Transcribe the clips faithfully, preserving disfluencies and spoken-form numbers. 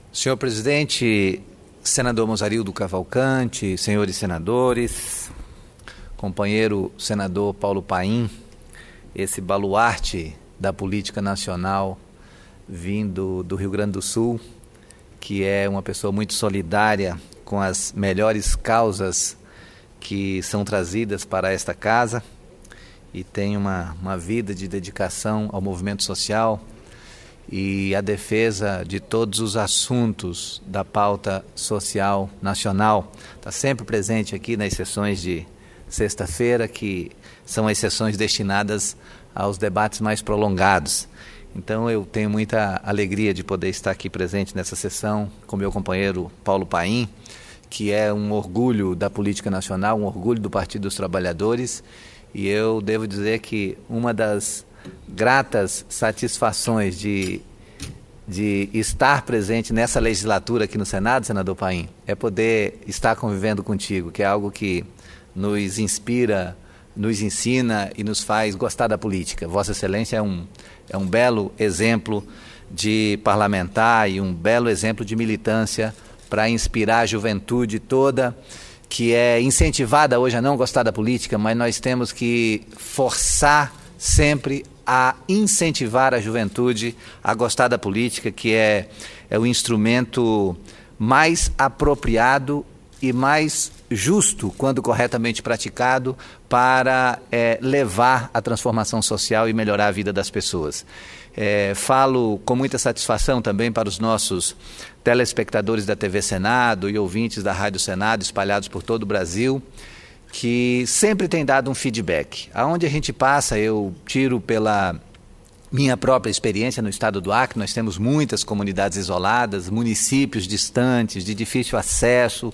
Senhor presidente, senador Mozarildo Cavalcante, senhores senadores, companheiro senador Paulo Paim, esse baluarte da política nacional vindo do Rio Grande do Sul, que é uma pessoa muito solidária com as melhores causas que são trazidas para esta casa e tem uma, uma vida de dedicação ao movimento social e a defesa de todos os assuntos da pauta social nacional. Está sempre presente aqui nas sessões de sexta-feira, que são as sessões destinadas aos debates mais prolongados. Então eu tenho muita alegria de poder estar aqui presente nessa sessão com meu companheiro Paulo Paim, que é um orgulho da política nacional, um orgulho do Partido dos Trabalhadores, e eu devo dizer que uma das gratas satisfações de, de estar presente nessa legislatura aqui no Senado, senador Paim, é poder estar convivendo contigo, que é algo que nos inspira, nos ensina e nos faz gostar da política. Vossa Excelência é um, é um belo exemplo de parlamentar e um belo exemplo de militância para inspirar a juventude toda, que é incentivada hoje a não gostar da política, mas nós temos que forçar sempre a incentivar a juventude a gostar da política, que é, é o instrumento mais apropriado e mais justo, quando corretamente praticado, para é, levar a transformação social e melhorar a vida das pessoas. É, falo com muita satisfação também para os nossos telespectadores da T V Senado e ouvintes da Rádio Senado espalhados por todo o Brasil, que sempre tem dado um feedback. Aonde a gente passa, eu tiro pela minha própria experiência no estado do Acre, nós temos muitas comunidades isoladas, municípios distantes, de difícil acesso,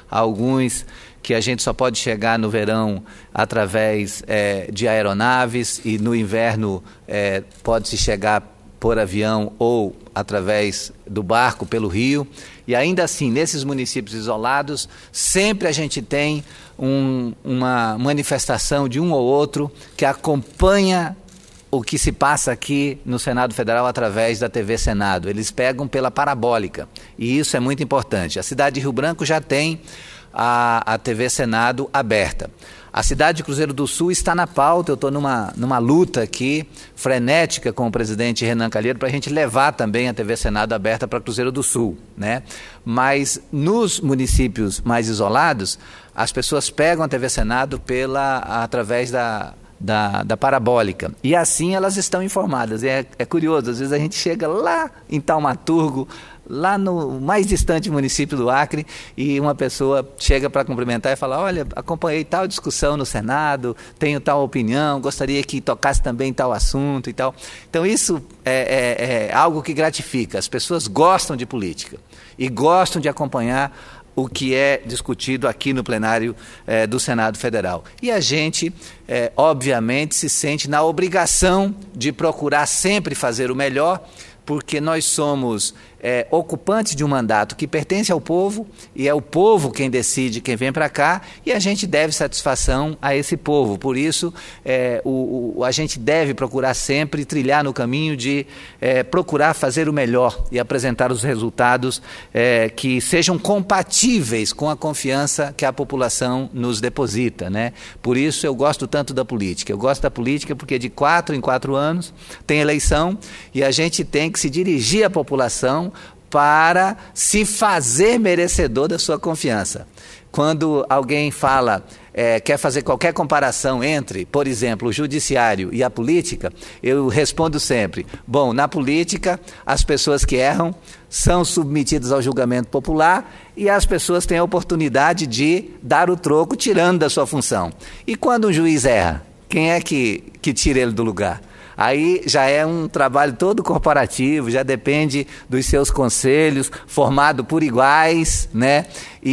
alguns que a gente só pode chegar no verão através é, de aeronaves e no inverno é, pode-se chegar por avião ou através do barco pelo rio. E ainda assim, nesses municípios isolados, sempre a gente tem um, uma manifestação de um ou outro que acompanha o que se passa aqui no Senado Federal através da T V Senado. Eles pegam pela parabólica e isso é muito importante. A cidade de Rio Branco já tem a, a T V Senado aberta. A cidade de Cruzeiro do Sul está na pauta, eu estou numa, numa luta aqui, frenética com o presidente Renan Calheiros, para a gente levar também a T V Senado aberta para Cruzeiro do Sul, né? Mas nos municípios mais isolados, as pessoas pegam a T V Senado pela, através da... Da, da parabólica, e assim elas estão informadas. É, é curioso, às vezes a gente chega lá em Taumaturgo, lá no mais distante município do Acre, e uma pessoa chega para cumprimentar e fala: olha, acompanhei tal discussão no Senado, tenho tal opinião, gostaria que tocasse também tal assunto e tal. Então isso é, é, é algo que gratifica. As pessoas gostam de política e gostam de acompanhar o que é discutido aqui no plenário eh, do Senado Federal. E a gente, eh, obviamente, se sente na obrigação de procurar sempre fazer o melhor, porque nós somos é, ocupantes de um mandato que pertence ao povo, e é o povo quem decide quem vem para cá, e a gente deve satisfação a esse povo. Por isso, é, o, o, a gente deve procurar sempre trilhar no caminho de é, procurar fazer o melhor e apresentar os resultados é, que sejam compatíveis com a confiança que a população nos deposita, né? Por isso eu gosto tanto da política. Eu gosto da política porque de quatro em quatro anos tem eleição e a gente tem que se dirigir à população para se fazer merecedor da sua confiança. Quando alguém fala, é, quer fazer qualquer comparação entre, por exemplo, o judiciário e a política, eu respondo sempre: bom, na política as pessoas que erram são submetidas ao julgamento popular e as pessoas têm a oportunidade de dar o troco tirando da sua função. E quando um juiz erra, quem é que, que tira ele do lugar? Aí já é um trabalho todo corporativo, já depende dos seus conselhos, formado por iguais, né?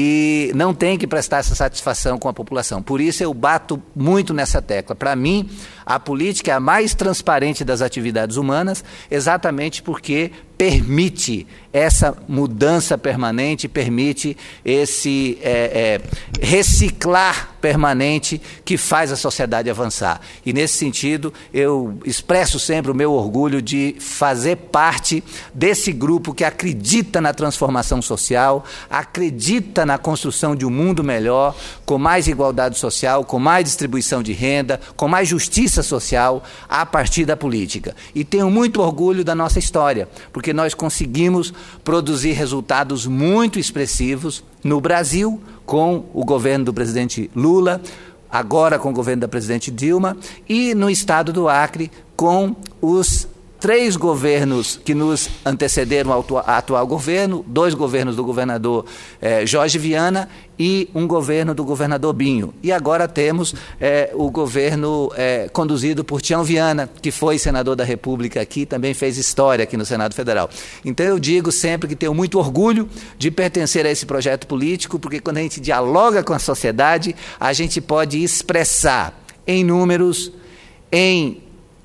E não tem que prestar essa satisfação com a população. Por isso eu bato muito nessa tecla. Para mim, a política é a mais transparente das atividades humanas, exatamente porque permite essa mudança permanente, permite esse é, é, reciclar permanente que faz a sociedade avançar. E, nesse sentido, eu expresso sempre o meu orgulho de fazer parte desse grupo que acredita na transformação social, acredita na construção de um mundo melhor, com mais igualdade social, com mais distribuição de renda, com mais justiça social, a partir da política. E tenho muito orgulho da nossa história, porque nós conseguimos produzir resultados muito expressivos no Brasil, com o governo do presidente Lula, agora com o governo da presidente Dilma, e no estado do Acre, com os três governos que nos antecederam ao atual governo, dois governos do governador eh, Jorge Viana e um governo do governador Binho. E agora temos eh, o governo eh, conduzido por Tião Viana, que foi senador da República aqui, também fez história aqui no Senado Federal. Então eu digo sempre que tenho muito orgulho de pertencer a esse projeto político, porque quando a gente dialoga com a sociedade, a gente pode expressar em números, em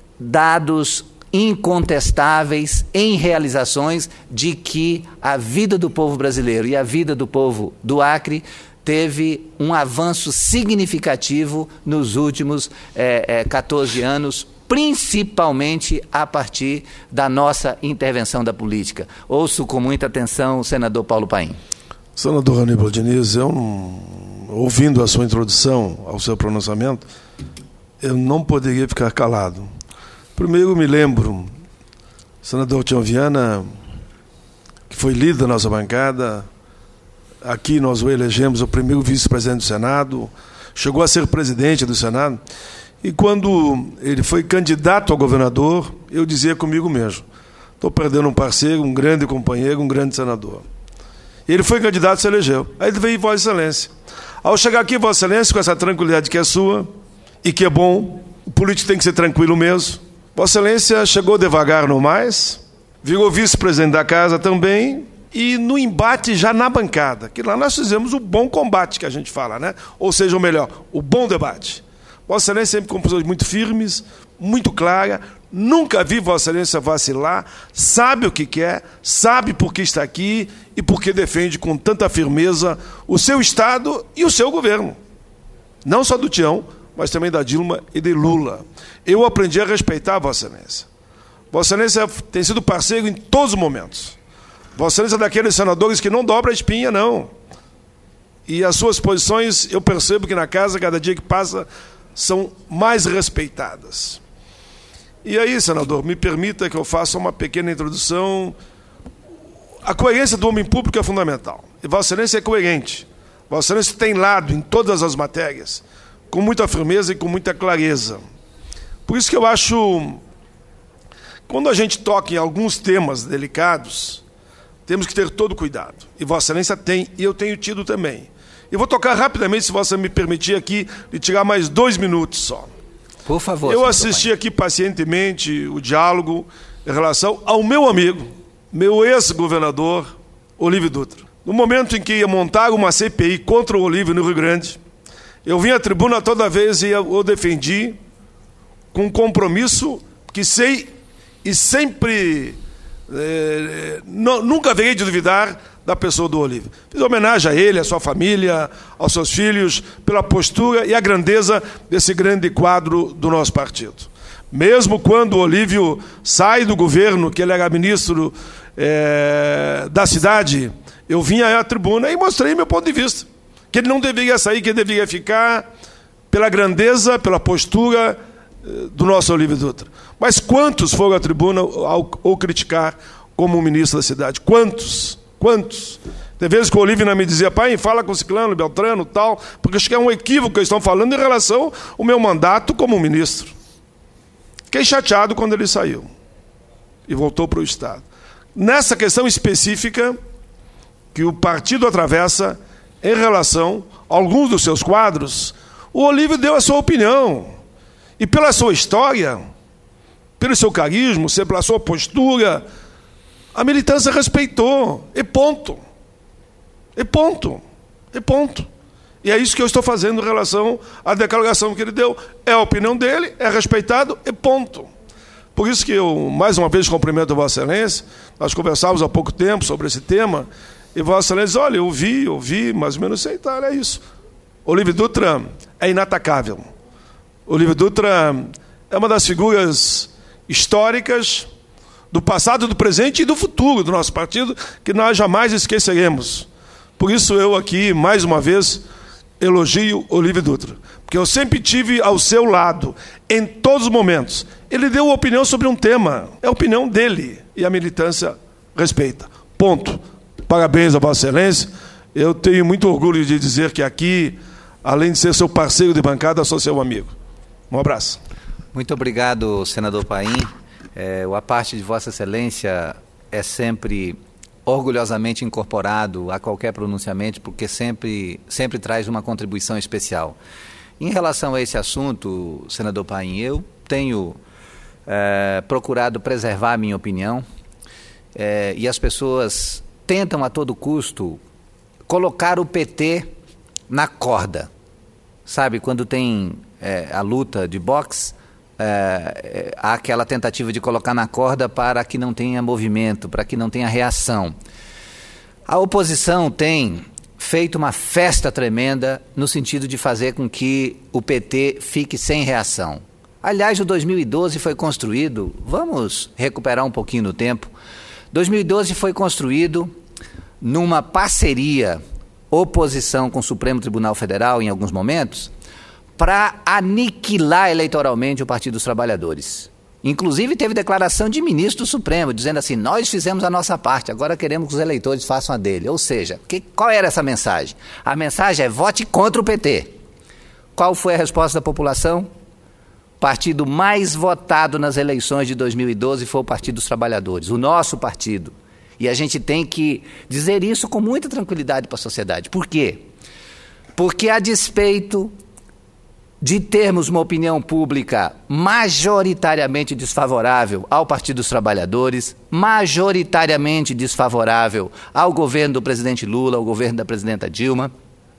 dados incontestáveis, em realizações, de que a vida do povo brasileiro e a vida do povo do Acre teve um avanço significativo nos últimos eh, eh, catorze anos, principalmente a partir da nossa intervenção da política. Ouço com muita atenção o senador Paulo Paim. Senador Aníbal Diniz, eu, ouvindo a sua introdução ao seu pronunciamento, eu não poderia ficar calado. Primeiro, me lembro, senador Tião Viana, que foi líder da nossa bancada, aqui nós o elegemos o primeiro vice-presidente do Senado, chegou a ser presidente do Senado, e quando ele foi candidato a governador, eu dizia comigo mesmo, estou perdendo um parceiro, um grande companheiro, um grande senador. E ele foi candidato e se elegeu. Aí ele veio Vossa Excelência. Ao chegar aqui, Vossa Excelência, com essa tranquilidade que é sua, e que é bom, o político tem que ser tranquilo mesmo, Vossa Excelência chegou devagar no mais, virou vice-presidente da casa também, e no embate já na bancada, que lá nós fizemos o bom combate que a gente fala, né? Ou seja, o melhor, o bom debate. Vossa Excelência sempre com posições muito firmes, muito claras, nunca vi Vossa Excelência vacilar, sabe o que quer, sabe por que está aqui e por que defende com tanta firmeza o seu Estado e o seu governo. Não só do Tião, mas também da Dilma e de Lula. Eu aprendi a respeitar Vossa Excelência. Vossa Excelência tem sido parceiro em todos os momentos. Vossa Excelência é daqueles senadores que não dobra a espinha, não. E as suas posições, eu percebo que na casa, cada dia que passa, são mais respeitadas. E aí, senador, me permita que eu faça uma pequena introdução. A coerência do homem público é fundamental. E Vossa Excelência é coerente. Vossa Excelência tem lado em todas as matérias, com muita firmeza e com muita clareza. Por isso que eu acho, quando a gente toca em alguns temas delicados, temos que ter todo cuidado. E Vossa Excelência tem, e eu tenho tido também. Eu vou tocar rapidamente, se você me permitir aqui, de tirar mais dois minutos só. Por favor. Eu assisti aqui pacientemente o diálogo em relação ao meu amigo, meu ex-governador, Olívio Dutra. No momento em que ia montar uma C P I contra o Olívio no Rio Grande, eu vim à tribuna toda vez e o defendi com compromisso que sei e sempre, é, não, nunca haverei de duvidar da pessoa do Olívio. Fiz homenagem a ele, à sua família, aos seus filhos, pela postura e a grandeza desse grande quadro do nosso partido. Mesmo quando o Olívio sai do governo, que ele era ministro é, da cidade, eu vim à tribuna e mostrei meu ponto de vista. Que ele não deveria sair, que ele deveria ficar pela grandeza, pela postura do nosso Olívio Dutra. Mas quantos foram à tribuna ao, ao criticar como ministro da cidade? Quantos? Quantos? Tem vezes que o Olívio me dizia, pai, fala com o Ciclano, Beltrano, tal, porque acho que é um equívoco que eles estão falando em relação ao meu mandato como ministro. Fiquei chateado quando ele saiu e voltou para o Estado. Nessa questão específica que o partido atravessa em relação a alguns dos seus quadros, o Olívio deu a sua opinião. E pela sua história, pelo seu carisma, pela sua postura, a militância respeitou. E ponto. E ponto. E ponto. E é isso que eu estou fazendo em relação à declaração que ele deu. É a opinião dele, é respeitado e ponto. Por isso que eu, mais uma vez, cumprimento a Vossa Excelência. Nós conversávamos há pouco tempo sobre esse tema, e Vossa Excelência, olha, eu vi, eu vi, mais ou menos sei, tá, é isso. Olívio Dutra é inatacável. Olívio Dutra é uma das figuras históricas do passado, do presente e do futuro do nosso partido, que nós jamais esqueceremos. Por isso eu aqui, mais uma vez, elogio Olívio Dutra, porque eu sempre tive ao seu lado, em todos os momentos. Ele deu opinião sobre um tema, é a opinião dele, e a militância respeita. Ponto. Parabéns a Vossa Excelência. Eu tenho muito orgulho de dizer que aqui, além de ser seu parceiro de bancada, sou seu amigo. Um abraço. Muito obrigado, senador Paim. É, a parte de Vossa Excelência é sempre orgulhosamente incorporado a qualquer pronunciamento, porque sempre, sempre traz uma contribuição especial. Em relação a esse assunto, senador Paim, eu tenho é, procurado preservar a minha opinião, é, e as pessoas tentam a todo custo colocar o P T na corda. Sabe, quando tem é, a luta de boxe, É, há aquela tentativa de colocar na corda para que não tenha movimento, para que não tenha reação. A oposição tem feito uma festa tremenda no sentido de fazer com que o P T fique sem reação. Aliás, o dois mil e doze foi construído, vamos recuperar um pouquinho no tempo, dois mil e doze foi construído numa parceria, oposição com o Supremo Tribunal Federal em alguns momentos, para aniquilar eleitoralmente o Partido dos Trabalhadores. Inclusive teve declaração de ministro do Supremo, dizendo assim, nós fizemos a nossa parte, agora queremos que os eleitores façam a dele. Ou seja, que, qual era essa mensagem? A mensagem é vote contra o P T. Qual foi a resposta da população? O partido mais votado nas eleições de dois mil e doze foi o Partido dos Trabalhadores, o nosso partido. E a gente tem que dizer isso com muita tranquilidade para a sociedade. Por quê? Porque a despeito de termos uma opinião pública majoritariamente desfavorável ao Partido dos Trabalhadores, majoritariamente desfavorável ao governo do presidente Lula, ao governo da presidenta Dilma,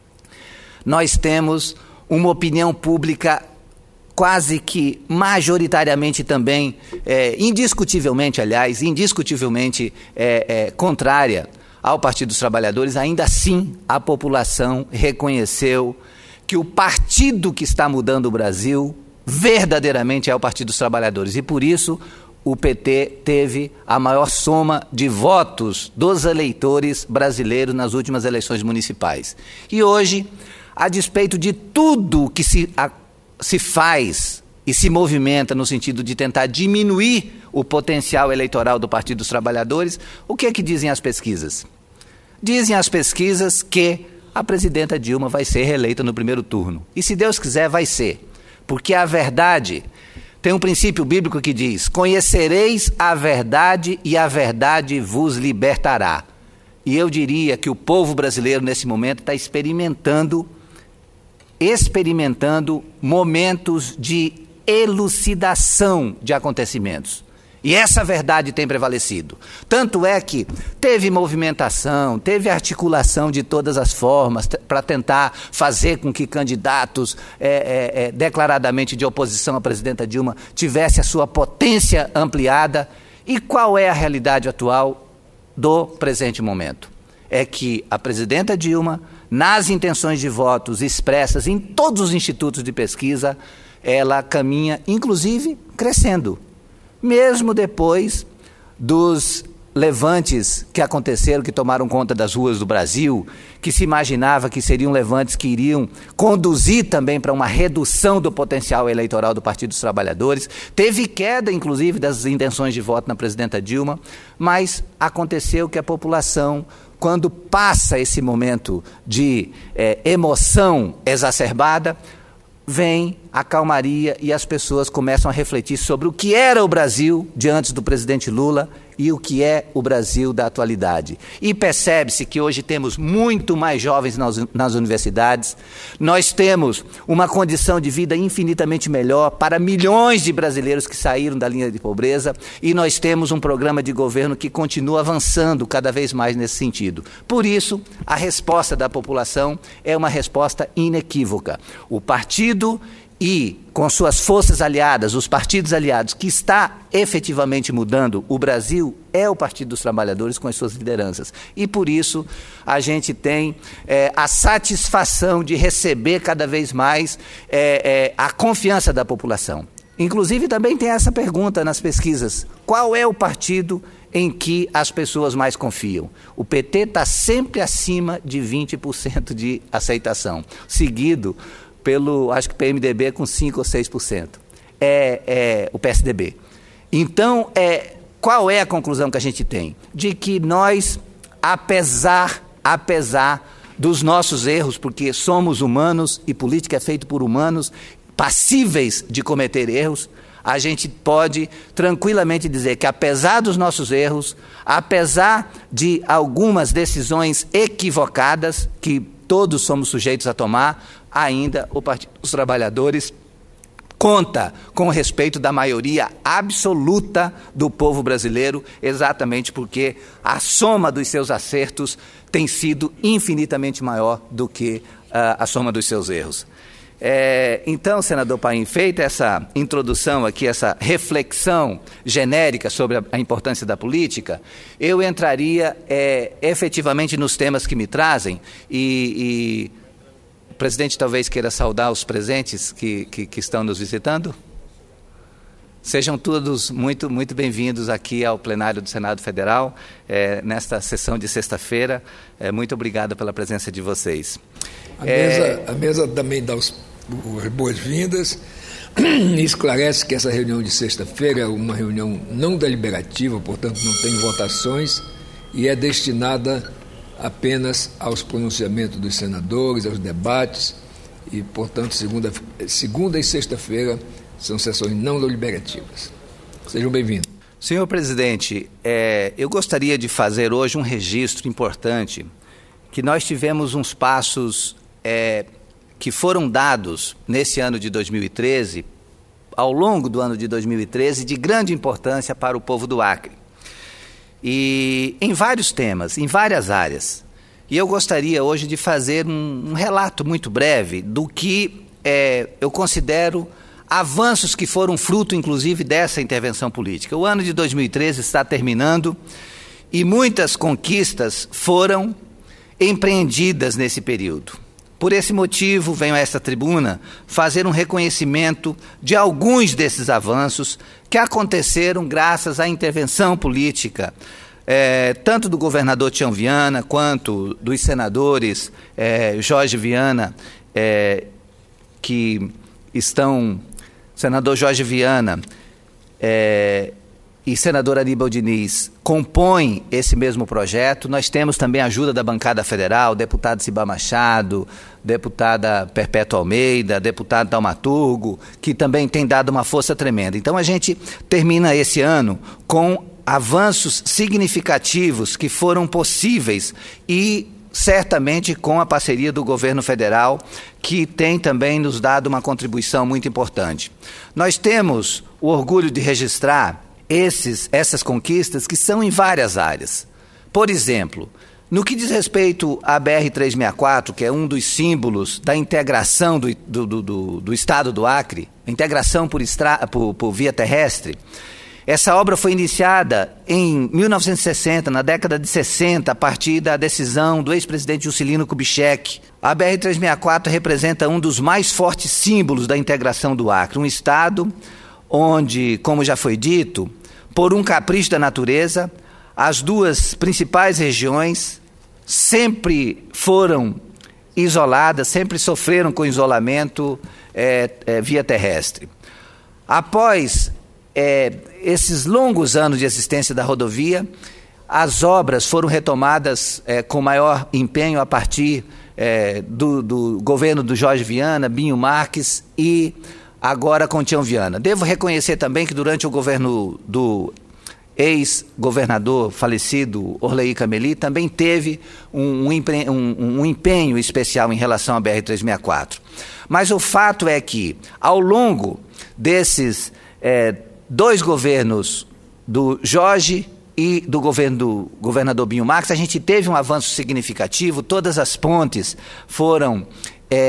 nós temos uma opinião pública quase que majoritariamente também, é, indiscutivelmente, aliás, indiscutivelmente é, é, contrária ao Partido dos Trabalhadores. Ainda assim, a população reconheceu que o partido que está mudando o Brasil verdadeiramente é o Partido dos Trabalhadores. E por isso o P T teve a maior soma de votos dos eleitores brasileiros nas últimas eleições municipais. E hoje, a despeito de tudo que se, a, se faz e se movimenta no sentido de tentar diminuir o potencial eleitoral do Partido dos Trabalhadores, o que é que dizem as pesquisas? Dizem as pesquisas que a presidenta Dilma vai ser reeleita no primeiro turno. E se Deus quiser, vai ser. Porque a verdade, tem um princípio bíblico que diz, conhecereis a verdade e a verdade vos libertará. E eu diria que o povo brasileiro, nesse momento, está experimentando, experimentando momentos de elucidação de acontecimentos. E essa verdade tem prevalecido. Tanto é que teve movimentação, teve articulação de todas as formas para tentar fazer com que candidatos é, é, é, declaradamente de oposição à presidenta Dilma tivesse a sua potência ampliada. E qual é a realidade atual do presente momento? É que a presidenta Dilma, nas intenções de votos expressas em todos os institutos de pesquisa, ela caminha, inclusive, crescendo. Mesmo depois dos levantes que aconteceram, que tomaram conta das ruas do Brasil, que se imaginava que seriam levantes que iriam conduzir também para uma redução do potencial eleitoral do Partido dos Trabalhadores, teve queda, inclusive, das intenções de voto na presidenta Dilma, mas aconteceu que a população, quando passa esse momento de é, emoção exacerbada, vem a calmaria e as pessoas começam a refletir sobre o que era o Brasil de antes do presidente Lula e o que é o Brasil da atualidade. E percebe-se que hoje temos muito mais jovens nas, nas universidades, nós temos uma condição de vida infinitamente melhor para milhões de brasileiros que saíram da linha de pobreza, e nós temos um programa de governo que continua avançando cada vez mais nesse sentido. Por isso, a resposta da população é uma resposta inequívoca. O partido e com suas forças aliadas, os partidos aliados, que está efetivamente mudando o Brasil, é o Partido dos Trabalhadores com as suas lideranças. E por isso a gente tem é, a satisfação de receber cada vez mais é, é, a confiança da população. Inclusive também tem essa pergunta nas pesquisas: qual é o partido em que as pessoas mais confiam? O P T está sempre acima de vinte por cento de aceitação, seguido pelo, acho que P M D B com cinco ou seis por cento, é, é o P S D B. Então, é, qual é a conclusão que a gente tem? De que nós, apesar, apesar dos nossos erros, porque somos humanos e política é feita por humanos, passíveis de cometer erros, a gente pode tranquilamente dizer que, apesar dos nossos erros, apesar de algumas decisões equivocadas que todos somos sujeitos a tomar, ainda o Partido dos Trabalhadores conta com o respeito da maioria absoluta do povo brasileiro, exatamente porque a soma dos seus acertos tem sido infinitamente maior do que uh, a soma dos seus erros. É, então, senador Paim, feita essa introdução aqui, essa reflexão genérica sobre a, a importância da política, eu entraria é, efetivamente nos temas que me trazem e, e o presidente talvez queira saudar os presentes que, que, que estão nos visitando. Sejam todos muito, muito bem-vindos aqui ao plenário do Senado Federal, é, nesta sessão de sexta-feira. É, muito obrigado pela presença de vocês. A, é... mesa, a mesa também dá os, as boas-vindas e esclarece que essa reunião de sexta-feira é uma reunião não deliberativa, portanto não tem votações e é destinada apenas aos pronunciamentos dos senadores, aos debates e, portanto, segunda, segunda e sexta-feira são sessões não deliberativas. Sejam bem-vindos. Senhor presidente, é, eu gostaria de fazer hoje um registro importante, que nós tivemos uns passos é, que foram dados nesse ano de dois mil e treze, ao longo do ano de dois mil e treze, de grande importância para o povo do Acre. E em vários temas, em várias áreas. E eu gostaria hoje de fazer um, um relato muito breve do que é, eu considero avanços que foram fruto, inclusive, dessa intervenção política. O ano de dois mil e treze está terminando e muitas conquistas foram empreendidas nesse período. Por esse motivo, venho a esta tribuna fazer um reconhecimento de alguns desses avanços que aconteceram graças à intervenção política, é, tanto do governador Tião Viana, quanto dos senadores é, Jorge Viana, é, que estão... Senador Jorge Viana é, e senador Aníbal Diniz compõem esse mesmo projeto. Nós temos também a ajuda da bancada federal, deputado Cibá Machado, deputada Perpétua Almeida, deputado Taumaturgo, que também tem dado uma força tremenda. Então a gente termina esse ano com avanços significativos que foram possíveis e certamente com a parceria do governo federal, que tem também nos dado uma contribuição muito importante. Nós temos o orgulho de registrar esses, essas conquistas que são em várias áreas. Por exemplo, no que diz respeito à B R trezentos e sessenta e quatro, que é um dos símbolos da integração do, do, do, do, do estado do Acre, integração por, estra, por, por via terrestre, essa obra foi iniciada em mil novecentos e sessenta, na década de sessenta, a partir da decisão do ex-presidente Juscelino Kubitschek. A B R trezentos e sessenta e quatro representa um dos mais fortes símbolos da integração do Acre, um estado onde, como já foi dito, por um capricho da natureza, as duas principais regiões sempre foram isoladas, sempre sofreram com isolamento é, é, via terrestre. Após É, esses longos anos de existência da rodovia, as obras foram retomadas é, com maior empenho a partir é, do, do governo do Jorge Viana, Binho Marques e agora com Tião Viana. Devo reconhecer também que durante o governo do ex-governador falecido Orleí Cameli também teve um, um, um, um empenho especial em relação à B R trezentos e sessenta e quatro. Mas o fato é que, ao longo desses é, dois governos, do Jorge e do governo do governador Binho Marques, a gente teve um avanço significativo, todas as pontes foram é,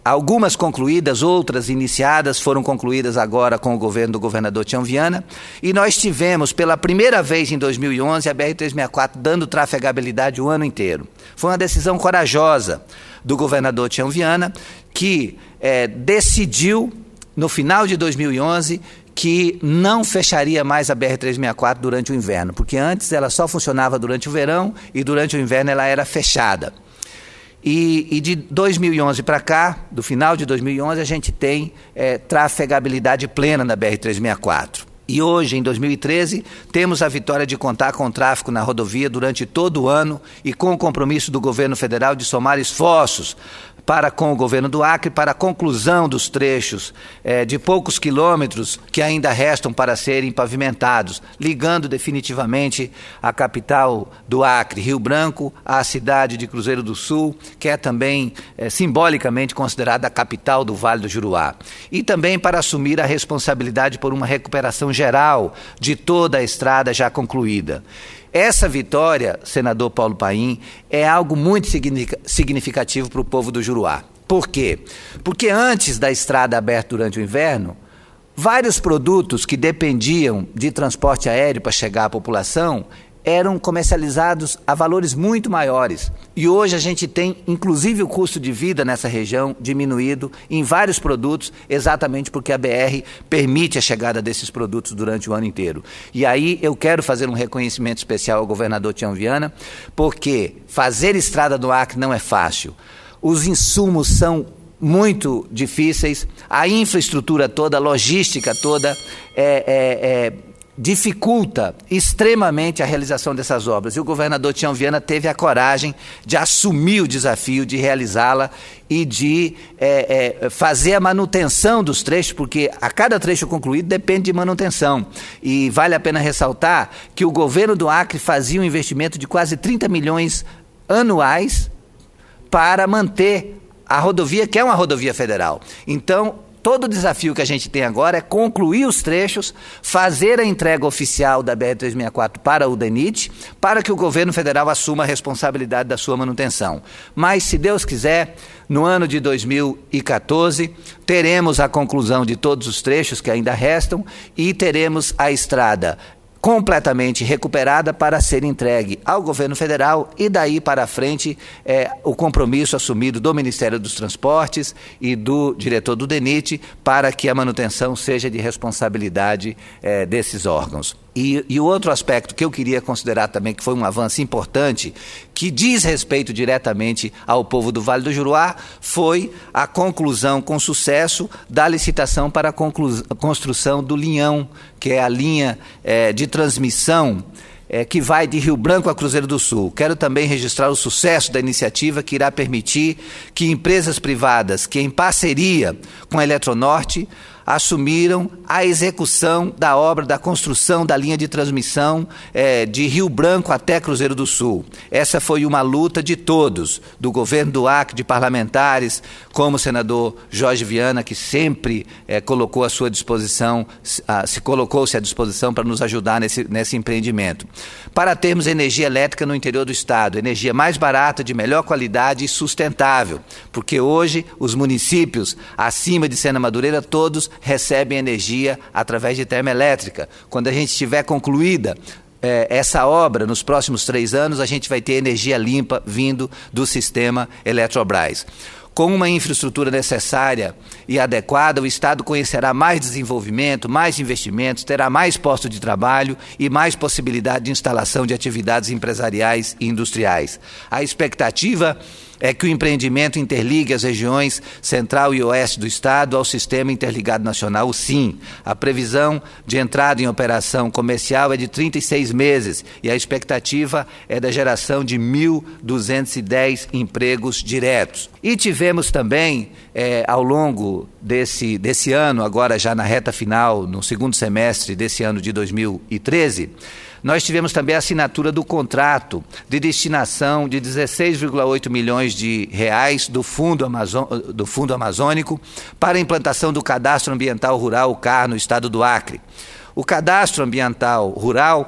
algumas concluídas, outras iniciadas, foram concluídas agora com o governo do governador Tião Viana, e nós tivemos pela primeira vez em dois mil e onze a B R trezentos e sessenta e quatro dando trafegabilidade o ano inteiro. Foi uma decisão corajosa do governador Tião Viana, que é, decidiu no final de dois mil e onze que não fecharia mais a B R trezentos e sessenta e quatro durante o inverno, porque antes ela só funcionava durante o verão e durante o inverno ela era fechada. E, e de dois mil e onze para cá, do final de dois mil e onze, a gente tem é, trafegabilidade plena na B R trezentos e sessenta e quatro. E hoje, em dois mil e treze, temos a vitória de contar com o tráfego na rodovia durante todo o ano e com o compromisso do governo federal de somar esforços para com o governo do Acre, para a conclusão dos trechos eh, de poucos quilômetros que ainda restam para serem pavimentados, ligando definitivamente a capital do Acre, Rio Branco, à cidade de Cruzeiro do Sul, que é também eh, simbolicamente considerada a capital do Vale do Juruá. E também para assumir a responsabilidade por uma recuperação geral de toda a estrada já concluída. Essa vitória, senador Paulo Paim, é algo muito significativo para o povo do Juruá. Por quê? Porque antes da estrada aberta durante o inverno, vários produtos que dependiam de transporte aéreo para chegar à população eram comercializados a valores muito maiores. E hoje a gente tem, inclusive, o custo de vida nessa região diminuído em vários produtos, exatamente porque a B R permite a chegada desses produtos durante o ano inteiro. E aí eu quero fazer um reconhecimento especial ao governador Tião Viana, porque fazer estrada no Acre não é fácil. Os insumos são muito difíceis, a infraestrutura toda, a logística toda é... é, é dificulta extremamente a realização dessas obras. E o governador Tião Viana teve a coragem de assumir o desafio de realizá-la e de é, é, fazer a manutenção dos trechos, porque a cada trecho concluído depende de manutenção. E vale a pena ressaltar que o governo do Acre fazia um investimento de quase trinta milhões anuais para manter a rodovia, que é uma rodovia federal. Então, todo o desafio que a gente tem agora é concluir os trechos, fazer a entrega oficial da B R trezentos e sessenta e quatro para o DENIT, para que o governo federal assuma a responsabilidade da sua manutenção. Mas, se Deus quiser, no ano de dois mil e quatorze, teremos a conclusão de todos os trechos que ainda restam e teremos a estrada completamente recuperada para ser entregue ao governo federal e daí para frente é, o compromisso assumido do Ministério dos Transportes e do diretor do DENIT para que a manutenção seja de responsabilidade é, desses órgãos. E, e o outro aspecto que eu queria considerar também, que foi um avanço importante, que diz respeito diretamente ao povo do Vale do Juruá, foi a conclusão com sucesso da licitação para a construção do Linhão, que é a linha é, de transmissão é, que vai de Rio Branco a Cruzeiro do Sul. Quero também registrar o sucesso da iniciativa que irá permitir que empresas privadas que, em parceria com a Eletronorte, assumiram a execução da obra da construção da linha de transmissão é, de Rio Branco até Cruzeiro do Sul. Essa foi uma luta de todos, do governo do Acre, de parlamentares, como o senador Jorge Viana, que sempre é, colocou à sua disposição, a, se colocou-se à disposição para nos ajudar nesse, nesse empreendimento. Para termos energia elétrica no interior do estado, energia mais barata, de melhor qualidade e sustentável, porque hoje os municípios acima de Sena Madureira todos recebem energia através de termoelétrica. Quando a gente tiver concluída eh, essa obra, nos próximos três anos, a gente vai ter energia limpa vindo do sistema Eletrobras. Com uma infraestrutura necessária e adequada, o Estado conhecerá mais desenvolvimento, mais investimentos, terá mais postos de trabalho e mais possibilidade de instalação de atividades empresariais e industriais. A expectativa é que o empreendimento interligue as regiões central e oeste do Estado ao Sistema Interligado Nacional, o SIM. A previsão de entrada em operação comercial é de trinta e seis meses e a expectativa é da geração de mil duzentos e dez empregos diretos. E tivemos também, é, ao longo desse, desse ano, agora já na reta final, no segundo semestre desse ano de dois mil e treze, nós tivemos também a assinatura do contrato de destinação de dezesseis vírgula oito milhões de reais do Fundo, Amazon, do Fundo Amazônico para a implantação do Cadastro Ambiental Rural, o C A R, no estado do Acre. O Cadastro Ambiental Rural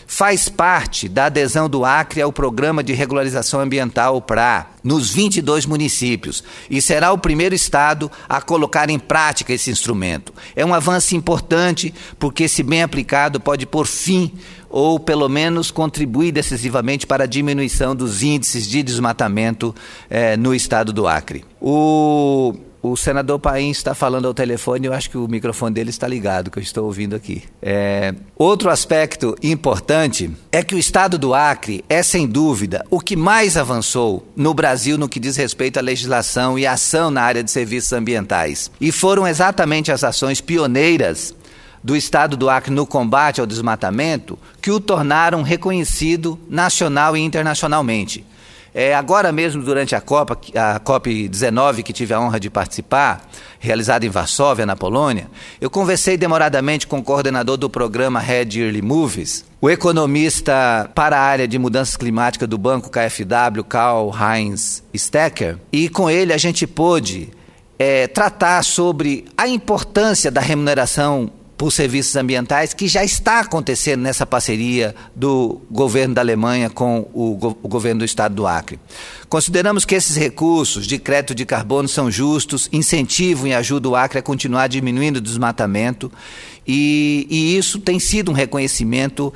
faz parte da adesão do Acre ao Programa de Regularização Ambiental P R A, nos vinte e dois municípios, e será o primeiro estado a colocar em prática esse instrumento. É um avanço importante, porque, se bem aplicado, pode pôr fim ou, pelo menos, contribuir decisivamente para a diminuição dos índices de desmatamento eh, no estado do Acre. O... O senador Paim está falando ao telefone, eu acho que o microfone dele está ligado, que eu estou ouvindo aqui. É, outro aspecto importante é que o estado do Acre é, sem dúvida, o que mais avançou no Brasil no que diz respeito à legislação e ação na área de serviços ambientais. E foram exatamente as ações pioneiras do estado do Acre no combate ao desmatamento que o tornaram reconhecido nacional e internacionalmente. É, agora mesmo, durante a Copa, a COP dezenove, que tive a honra de participar, realizada em Varsóvia, na Polônia, eu conversei demoradamente com o coordenador do programa Red Yearly Movies, o economista para a área de mudanças climáticas do Banco K F W, Karl-Heinz Stecker, e com ele a gente pôde é, tratar sobre a importância da remuneração por serviços ambientais, que já está acontecendo nessa parceria do governo da Alemanha com o, go- o governo do estado do Acre. Consideramos que esses recursos de crédito de carbono são justos, incentivam e ajudam o Acre a continuar diminuindo o desmatamento, e, e isso tem sido um reconhecimento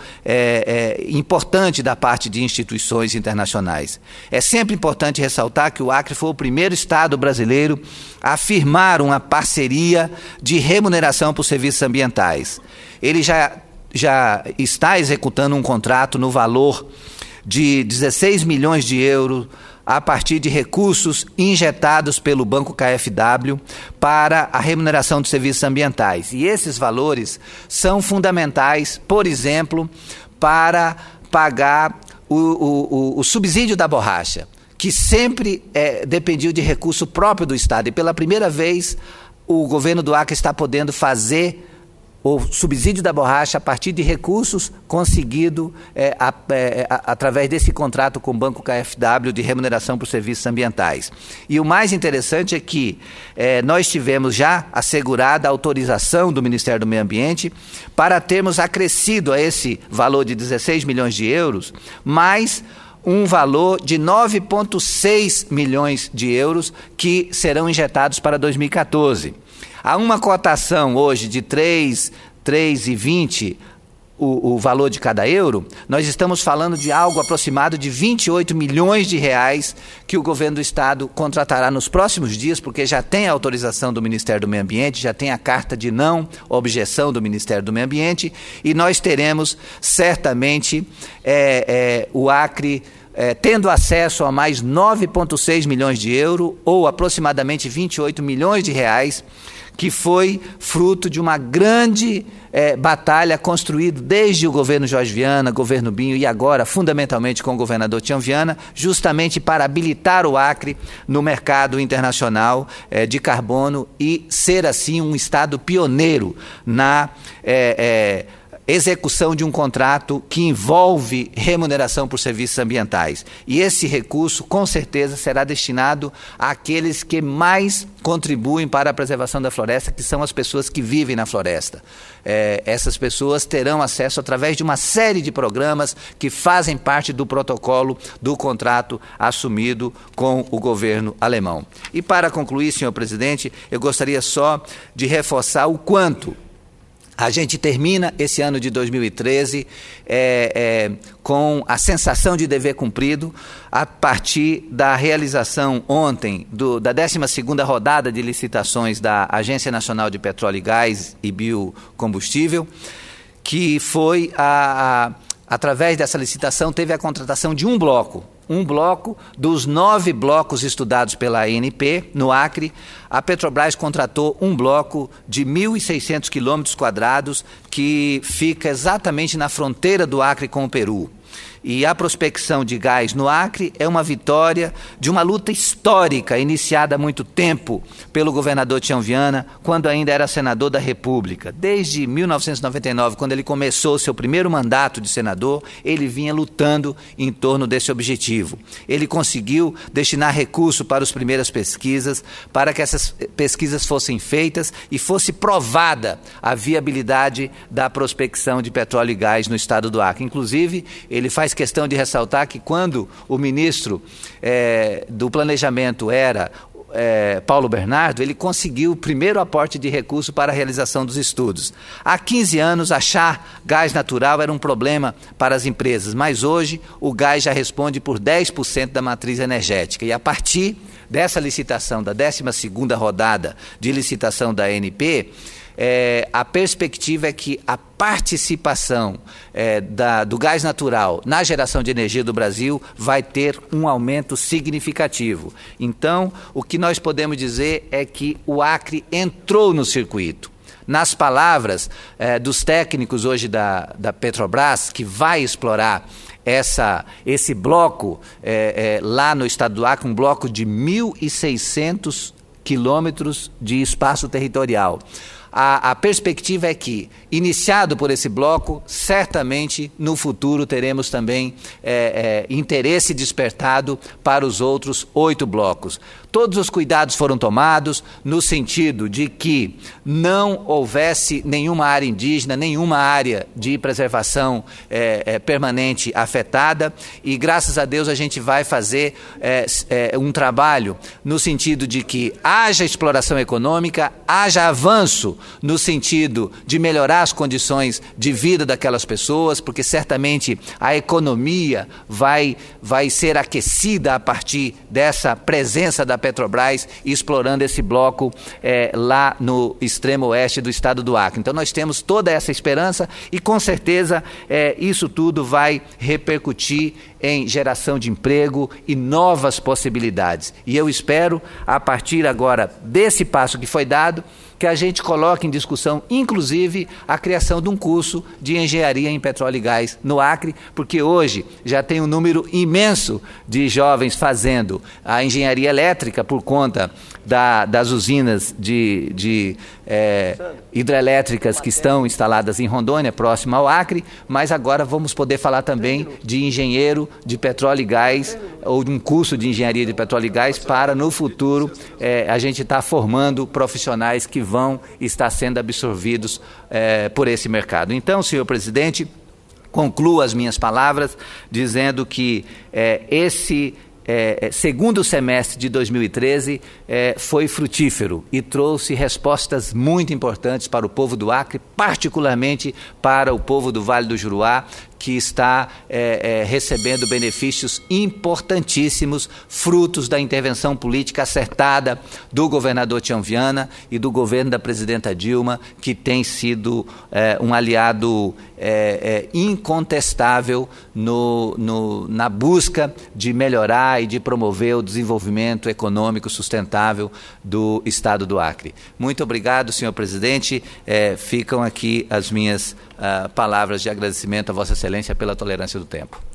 é, é, importante da parte de instituições internacionais. É sempre importante ressaltar que o Acre foi o primeiro estado brasileiro a firmar uma parceria de remuneração por serviços ambientais. Ele já, já está executando um contrato no valor de dezesseis milhões de euros a partir de recursos injetados pelo Banco K F W para a remuneração de serviços ambientais. E esses valores são fundamentais, por exemplo, para pagar o, o, o, o subsídio da borracha, que sempre é, dependia de recurso próprio do Estado. E pela primeira vez, o governo do Acre está podendo fazer o subsídio da borracha a partir de recursos conseguidos é, a, é, a, através desse contrato com o Banco K F W de remuneração por serviços ambientais. E o mais interessante é que é, nós tivemos já assegurada a autorização do Ministério do Meio Ambiente para termos acrescido a esse valor de dezesseis milhões de euros, mais um valor de nove vírgula seis milhões de euros que serão injetados para dois mil e catorze. Há uma cotação hoje de três, três e vinte o, o valor de cada euro. Nós estamos falando de algo aproximado de vinte e oito milhões de reais que o governo do estado contratará nos próximos dias, porque já tem a autorização do Ministério do Meio Ambiente, já tem a carta de não objeção do Ministério do Meio Ambiente, e nós teremos certamente é, é, o Acre É, tendo acesso a mais nove vírgula seis milhões de euros, ou aproximadamente vinte e oito milhões de reais, que foi fruto de uma grande é, batalha construída desde o governo Jorge Viana, governo Binho, e agora, fundamentalmente, com o governador Tião Viana, justamente para habilitar o Acre no mercado internacional é, de carbono e ser, assim, um estado pioneiro na É, é, execução de um contrato que envolve remuneração por serviços ambientais. E esse recurso, com certeza, será destinado àqueles que mais contribuem para a preservação da floresta, que são as pessoas que vivem na floresta. É, essas pessoas terão acesso através de uma série de programas que fazem parte do protocolo do contrato assumido com o governo alemão. E para concluir, senhor presidente, eu gostaria só de reforçar o quanto a gente termina esse ano de dois mil e treze é, é, com a sensação de dever cumprido a partir da realização ontem do, da décima segunda rodada de licitações da Agência Nacional de Petróleo e Gás e Biocombustível, que foi, a, a, através dessa licitação, teve a contratação de um bloco. Um bloco dos nove blocos estudados pela A N P no Acre. A Petrobras contratou um bloco de mil e seiscentos quilômetros quadrados que fica exatamente na fronteira do Acre com o Peru. E a prospecção de gás no Acre é uma vitória de uma luta histórica iniciada há muito tempo pelo governador Tião Viana, quando ainda era senador da República. Desde mil novecentos e noventa e nove, quando ele começou seu primeiro mandato de senador, ele vinha lutando em torno desse objetivo. Ele conseguiu destinar recurso para as primeiras pesquisas, para que essas pesquisas fossem feitas e fosse provada a viabilidade da prospecção de petróleo e gás no estado do Acre. Inclusive, ele faz questão de ressaltar que quando o ministro eh, do Planejamento era É, Paulo Bernardo, ele conseguiu o primeiro aporte de recurso para a realização dos estudos. Há quinze anos, achar gás natural era um problema para as empresas, mas hoje o gás já responde por dez por cento da matriz energética. E a partir dessa licitação, da décima segunda rodada de licitação da A N P, É, a perspectiva é que a participação é, da, do gás natural na geração de energia do Brasil vai ter um aumento significativo. Então, o que nós podemos dizer é que o Acre entrou no circuito. Nas palavras é, dos técnicos hoje da, da Petrobras, que vai explorar essa, esse bloco é, é, lá no estado do Acre, um bloco de mil e seiscentos quilômetros de espaço territorial. A, a perspectiva é que, iniciado por esse bloco, certamente no futuro teremos também é, é, interesse despertado para os outros oito blocos. Todos os cuidados foram tomados no sentido de que não houvesse nenhuma área indígena, nenhuma área de preservação é, é, permanente afetada, e graças a Deus a gente vai fazer é, é, um trabalho no sentido de que haja exploração econômica, haja avanço no sentido de melhorar as condições de vida daquelas pessoas, porque certamente a economia vai, vai ser aquecida a partir dessa presença da Petrobras explorando esse bloco é, lá no extremo oeste do estado do Acre. Então nós temos toda essa esperança e com certeza é, isso tudo vai repercutir em geração de emprego e novas possibilidades. E eu espero, a partir agora desse passo que foi dado, que a gente coloque em discussão, inclusive, a criação de um curso de engenharia em petróleo e gás no Acre, porque hoje já tem um número imenso de jovens fazendo a engenharia elétrica por conta da, das usinas de, de é, hidrelétricas que estão instaladas em Rondônia, próximo ao Acre, mas agora vamos poder falar também de engenheiro de petróleo e gás, ou de um curso de engenharia de petróleo e gás, para no futuro é, a gente estar formando profissionais que vão estar sendo absorvidos é, por esse mercado. Então, senhor presidente, concluo as minhas palavras dizendo que é, esse é, segundo semestre de dois mil e treze é, foi frutífero e trouxe respostas muito importantes para o povo do Acre, particularmente para o povo do Vale do Juruá, que está é, é, recebendo benefícios importantíssimos, frutos da intervenção política acertada do governador Tião Viana e do governo da presidenta Dilma, que tem sido é, um aliado é, é, incontestável no, no, na busca de melhorar e de promover o desenvolvimento econômico sustentável do estado do Acre. Muito obrigado, senhor presidente. É, ficam aqui as minhas uh, palavras de agradecimento a Vossa Excelência pela tolerância do tempo.